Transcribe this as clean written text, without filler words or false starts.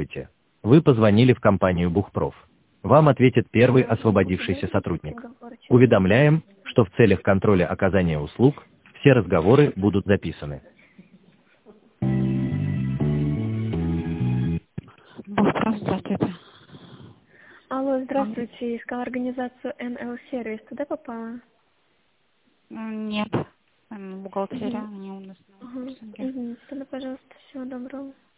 Здравствуйте. Вы позвонили в компанию Бухпроф. Вам ответит первый освободившийся сотрудник. Уведомляем, что в целях контроля оказания услуг все разговоры будут записаны. Бухпроф, здравствуйте. Алло, здравствуйте. Искала организацию NL Сервис. Туда попала? Нет, бухгалтерия, они у нас на Ага. курсинге. Тогда, пожалуйста, всего доброго.